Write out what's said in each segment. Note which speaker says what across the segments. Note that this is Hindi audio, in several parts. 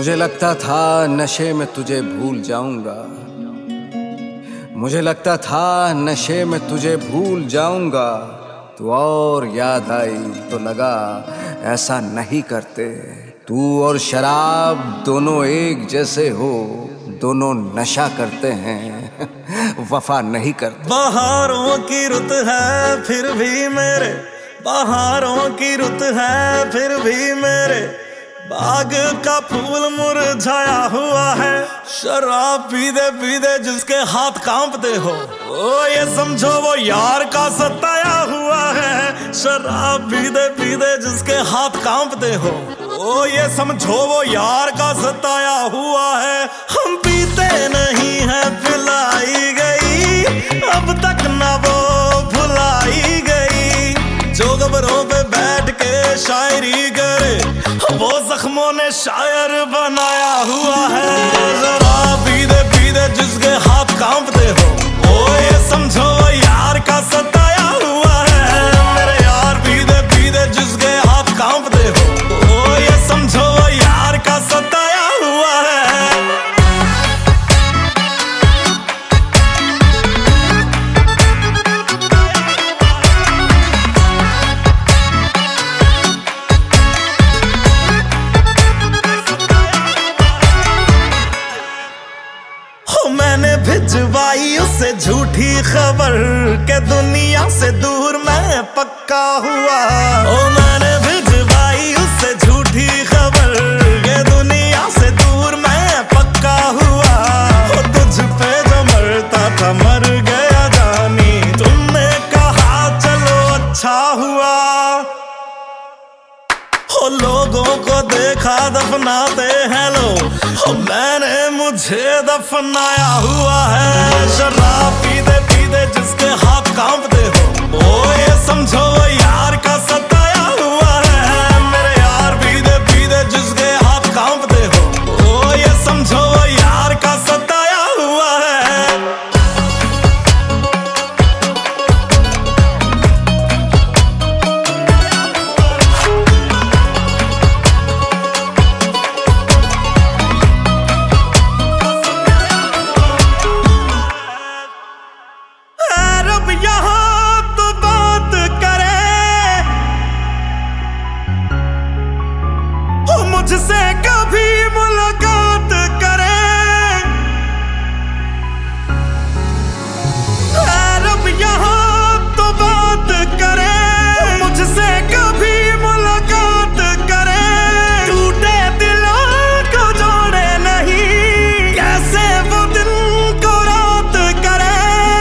Speaker 1: मुझे लगता था नशे में तुझे भूल जाऊंगा, मुझे लगता था नशे में तुझे भूल जाऊंगा। तू और याद आई तो लगा ऐसा नहीं करते। तू और शराब दोनों एक जैसे हो, दोनों नशा करते हैं वफा नहीं करते।
Speaker 2: बहारों की रुत है फिर भी मेरे, बहारों की रुत है फिर भी मेरे बाग का फूल मुरझाया हुआ है। शराब पीते पीते जिसके हाथ कांपते हो, ओ ये समझो वो यार का सताया हुआ है। शराब पीते पीते जिसके हाथ कांपते हो, ओ ये समझो वो यार का सताया हुआ है। हम पीते नहीं है पिलाई गई, अब तक ना वो भुलाई गई। जो कब्रों पे बैठ के शायरी करे, वो जख्मों ने शायर बनाया हुआ है। शराब पीते पीते जिसके हाथ कांपते हो, ओ ये समझो यार का सताया हुआ है। मेरे यार पीते पीते जिसके हाथ कांपते हो, ओ ये समझो यार का सताया हुआ है। मैंने भिजवाई उससे झूठी खबर के दुनिया से दूर मैं पक्का हुआ। ओ मैंने भिजवाई उससे झूठी खबर के दुनिया से दूर मैं पक्का हुआ। ओ तुझ पे जो मरता था मर गया जानी, तुमने कहा चलो अच्छा हुआ। ओ लोगों को देखा दफनाते हैं लोग, मैंने मुझे दफनाया हुआ है। शराब पीते पीते जिसके हाथ कांपते हो, ओ ये समझो यार का सताया हुआ है। मेरे यार पीते पीते जिसके हाथ कांपते हो, ओ ये समझो यार का सताया हुआ है। मुझसे कभी मुलाकात करे, रब यहाँ तो बात करे। मुझसे कभी मुलाकात करे, टूटे दिलों को जोड़े नहीं, कैसे वो दिन को रात करे।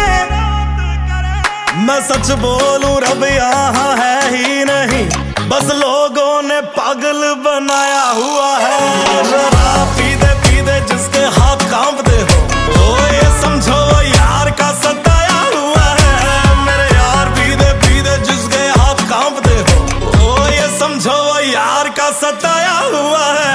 Speaker 2: मैं सच बोलूं रब यहाँ है ही नहीं, बस लोगों ने पागल बनाया हुआ है। शराब पीते पीते जिसके हाथ कांपते हो, ओ ये समझो यार का सताया हुआ है। मेरे यार पीते पीते जिसके हाथ कांपते हो, ओ ये समझो यार का सताया हुआ है।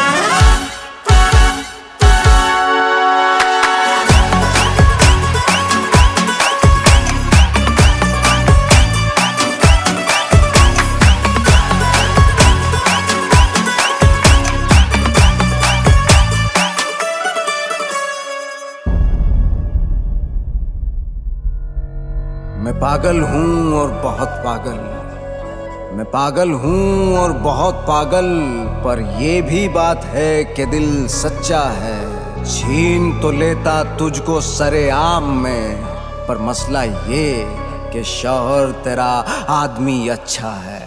Speaker 1: मैं पागल हूँ और बहुत पागल, मैं पागल हूँ और बहुत पागल, पर ये भी बात है कि दिल सच्चा है। छीन तो लेता तुझको सरेआम में, पर मसला ये कि शौहर तेरा आदमी अच्छा है।